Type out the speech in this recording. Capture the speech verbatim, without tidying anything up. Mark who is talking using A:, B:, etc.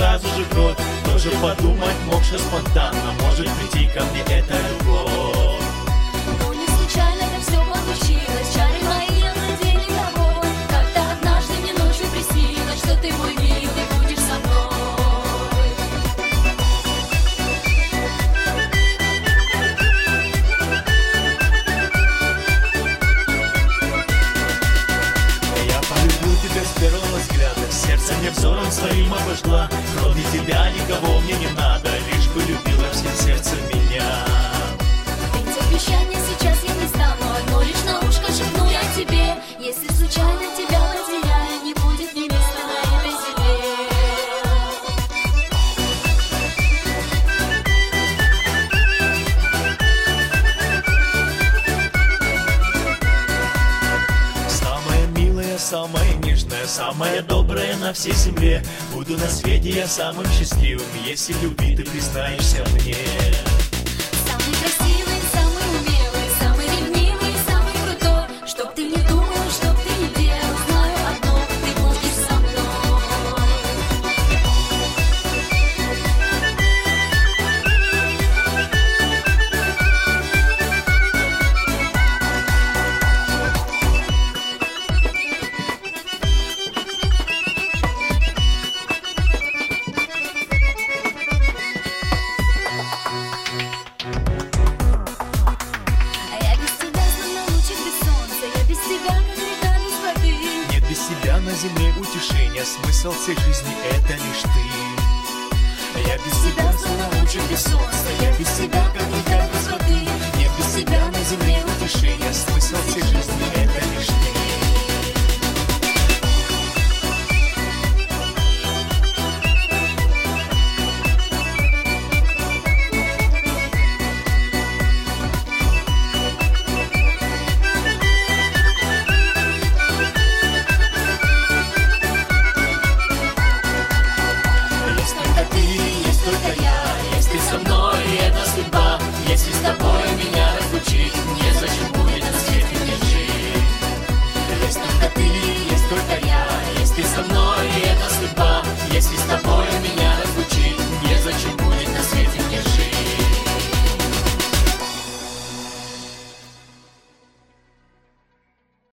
A: сразу же в рот. Тоже подумать мог, что спонтанно может прийти ко мне эта любовь.
B: Но не случайно это все получилось. Чары мои овладели тобой. Как-то однажды мне ночью приснилось, что ты мой милый будешь со мной.
A: Я полюбил тебя с первого взгляда, сердце мне взором своим обожгла. Кроме тебя никого мне не надо, лишь бы любила всем сердцем меня.
B: Ведь обещания сейчас я не стану, одно лишь на ушко шепну я тебе. Если случайно тебя потеряю, не будет ни места на этой земле.
A: Самая милая, самая нежная, самая добрая на всей земле. Буду на свете я самым счастливым, если любви ты признаешься мне.
B: Самый красивый, самый умелый, самый ревнивый, самый крутой. Чтоб ты не думал, чтоб ты не делал, знаю одно, ты будешь со мной. А я без тебя словно лучик без солнца, я без тебя как река без воды.
A: Нет без тебя на земле утешения, смысл всей жизни это лишь ты. Я без тебя
B: Тебя словно лучик без солнца,